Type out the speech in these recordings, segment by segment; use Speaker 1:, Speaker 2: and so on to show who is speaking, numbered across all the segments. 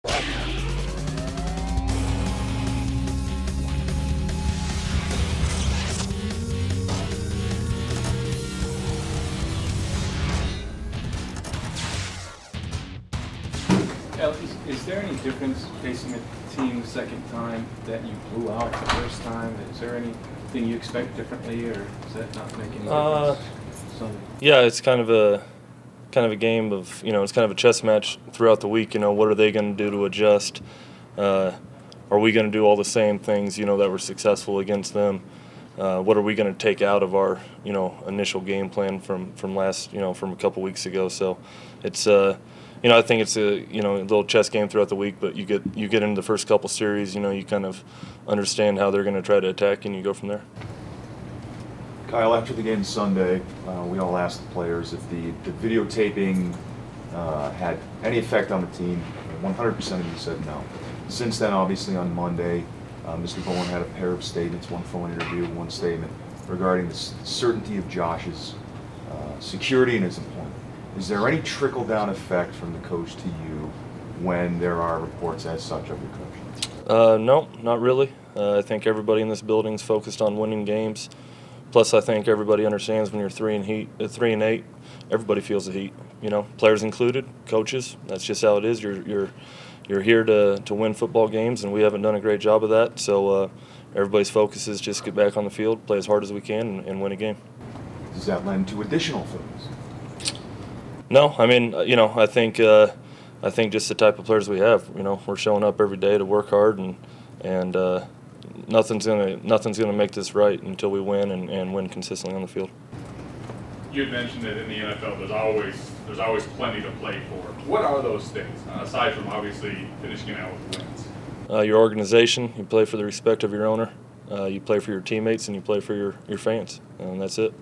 Speaker 1: Is there any difference facing a team the second time that you blew out the first time? Is there anything you expect differently, or is that not making any difference?
Speaker 2: Yeah, it's kind of a game of, it's kind of a chess match throughout the week. What are they going to do to adjust? Are we going to do all the same things, that were successful against them? What are we going to take out of our, initial game plan from from a couple weeks ago? So it's I think it's a little chess game throughout the week, but you get into the first couple series, you kind of understand how they're going to try to attack, and you go from there.
Speaker 3: Kyle, after the game Sunday, we all asked the players if the videotaping had any effect on the team. 100% of you said no. Since then, obviously on Monday, Mr. Bowen had a pair of statements, one phone interview, one statement regarding the certainty of Josh's security and his employment. Is there any trickle-down effect from the coach to you when there are reports as such of your coach?
Speaker 2: No, not really. I think everybody in this building is focused on winning games. Plus, I think everybody understands when you're 3-8, everybody feels the heat. Players included, coaches. That's just how it is. You're here to win football games, and we haven't done a great job of that. So everybody's focus is just get back on the field, play as hard as we can, and win a game.
Speaker 3: Does that lend to additional focus?
Speaker 2: No, I mean, I think just the type of players we have. We're showing up every day to work hard, and nothing's gonna make this right until we win and win consistently on the field.
Speaker 4: You had mentioned that in the NFL, there's always plenty to play for. What are those things aside from obviously finishing it out with wins?
Speaker 2: Your organization. You play for the respect of your owner. You play for your teammates, and you play for your fans, and that's it.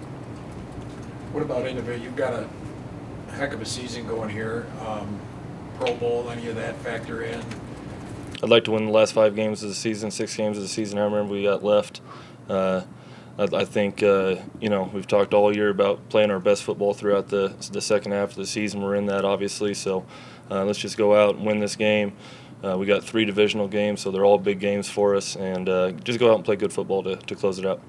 Speaker 5: What about individual? You've got a heck of a season going here. Pro Bowl, any of that factor in?
Speaker 2: I'd like to win the last 5 games of the season, 6 games of the season, however many we got left. I think, we've talked all year about playing our best football throughout the second half of the season. We're in that, obviously, so let's just go out and win this game. We got 3 divisional games, so they're all big games for us, and just go out and play good football to close it out.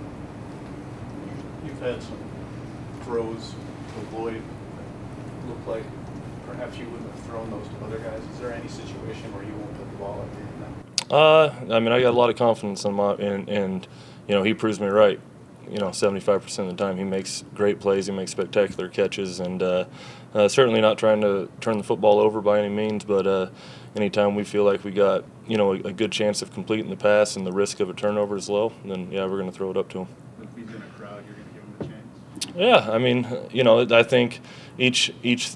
Speaker 1: You've had some throws with Lloyd that look like perhaps you wouldn't have thrown those to other guys. Is there any situation where you won't put the ball up there?
Speaker 2: I mean, I got a lot of confidence in and he proves me right. 75% of the time he makes great plays, he makes spectacular catches, and certainly not trying to turn the football over by any means, but anytime we feel like we got, a good chance of completing the pass and the risk of a turnover is low, then, we're going to throw it up to him.
Speaker 1: If he's in a crowd, you're going to give him a chance?
Speaker 2: Yeah, I mean, I think each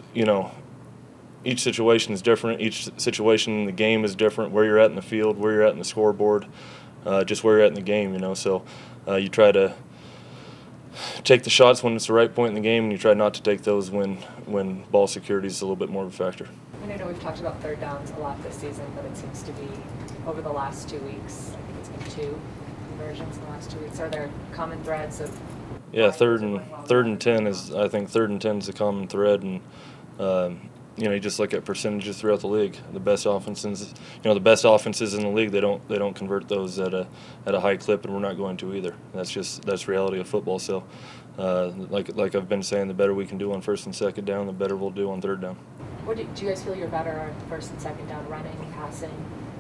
Speaker 2: situation is different. Each situation in the game is different, where you're at in the field, where you're at in the scoreboard, just where you're at in the game, So you try to take the shots when it's the right point in the game, and you try not to take those when ball security is a little bit more of a factor.
Speaker 6: And I know we've talked about third downs a lot this season, but it seems to be over the last 2 weeks. I think it's been 2 conversions in the last 2 weeks. Are there common threads of?
Speaker 2: Yeah, third and 10 is a common thread, and you just look at percentages throughout the league. The best offenses, in the league, they don't convert those at a high clip, and we're not going to either. That's reality of football. So, like I've been saying, the better we can do on first and second down, the better we'll do on third down.
Speaker 6: Do you guys feel you're better on first and second down, running, passing?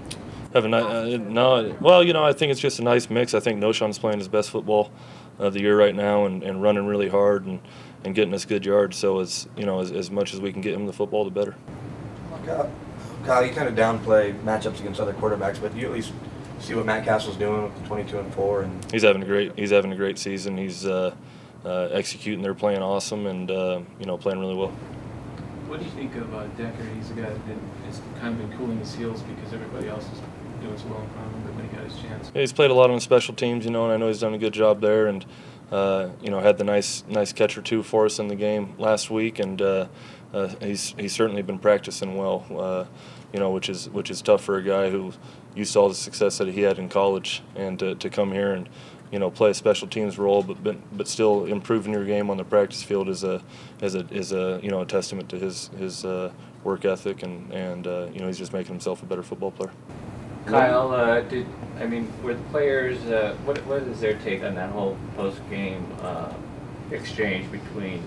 Speaker 2: I think it's just a nice mix. I think Noshawn's playing his best football of the year right now, and running really hard and getting us good yards. So as much as we can get him the football, the better.
Speaker 7: Kyle, you kind of downplay matchups against other quarterbacks, but you at least see what Matt Castle's doing with the 22-4, and
Speaker 2: he's having a great season. He's executing. They're playing awesome, and playing really well.
Speaker 1: What do you think of Decker? He's a guy that has kind of been cooling his heels because everybody else is doing so well in front of him, but when he got his chance.
Speaker 2: Yeah, he's played a lot on the special teams, and I know he's done a good job there, and had the nice catch or two for us in the game last week, and he's certainly been practicing well, which is tough for a guy who you saw the success that he had in college, and to come here and play a special teams role, but still improving your game on the practice field is a testament to his work ethic, and you know, he's just making himself a better football player.
Speaker 8: Kyle, were the players, what is their take on that whole post-game exchange between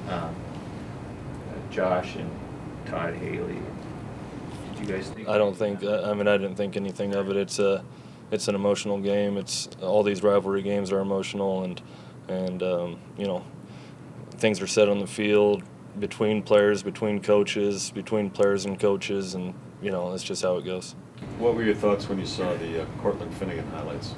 Speaker 8: Josh and Todd Haley? Did you guys think?
Speaker 2: I don't think. I didn't think anything of it. It's an emotional game. It's all these rivalry games are emotional, and you know, things are said on the field between players, between coaches, between players and coaches, and you know, that's just how it goes.
Speaker 9: What were your thoughts when you saw the Cortland Finnegan highlights?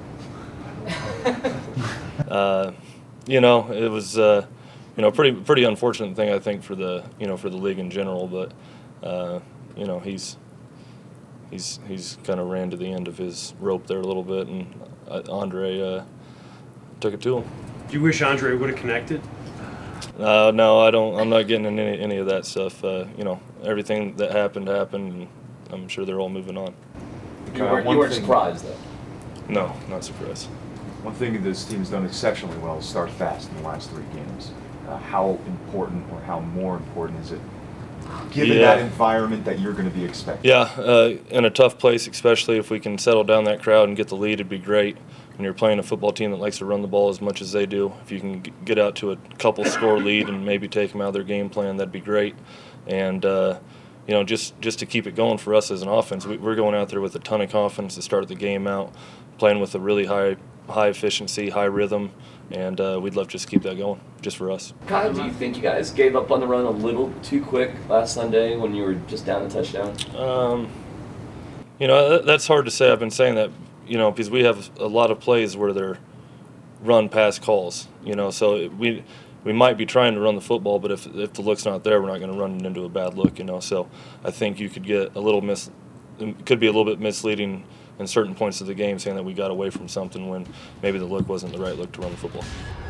Speaker 2: You know, it was you know, pretty unfortunate thing, I think, for the league in general, but you know, he's kind of ran to the end of his rope there a little bit, and Andre took it to him.
Speaker 10: Do you wish Andre would have connected?
Speaker 2: No, I don't. I'm not getting into any of that stuff. You know, everything that happened, and I'm sure they're all moving on.
Speaker 11: You weren't surprised, though?
Speaker 2: No, not surprised.
Speaker 3: One thing this team's done exceptionally well is start fast in the last 3 games. How important or how more important is it, given that environment that you're going to be expecting?
Speaker 2: Yeah, in a tough place, especially if we can settle down that crowd and get the lead, it'd be great. When you're playing a football team that likes to run the ball as much as they do, if you can get out to a couple score lead and maybe take them out of their game plan, that'd be great. And you know, just to keep it going for us as an offense, we're going out there with a ton of confidence to start the game out, playing with a really high efficiency, high rhythm, and we'd love to just keep that going, just for us.
Speaker 11: Kyle, do you think you guys gave up on the run a little too quick last Sunday when you were just down a touchdown?
Speaker 2: You know, that's hard to say. I've been saying that, you know, because we have a lot of plays where they're run-pass calls, you know, so we might be trying to run the football, but if the look's not there, we're not going to run it into a bad look, you know. So I think you could get it could be a little bit misleading in certain points of the game, saying that we got away from something when maybe the look wasn't the right look to run the football.